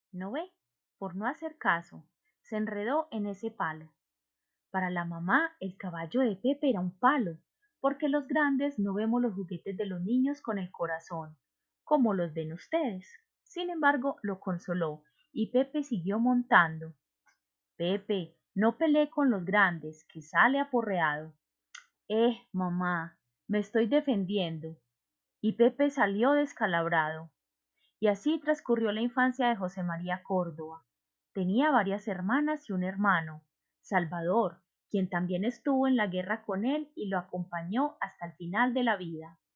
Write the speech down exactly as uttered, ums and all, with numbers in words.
¿No ve? Por no hacer caso, se enredó en ese palo. Para la mamá, el caballo de Pepe era un palo, porque los grandes no vemos los juguetes de los niños con el corazón, como los ven ustedes. Sin embargo, lo consoló, y Pepe siguió montando. Pepe, no pelee con los grandes, que sale aporreado. Eh, mamá, me estoy defendiendo. Y Pepe salió descalabrado. Y así transcurrió la infancia de José María Córdoba. Tenía varias hermanas y un hermano, Salvador, quien también estuvo en la guerra con él y lo acompañó hasta el final de la vida.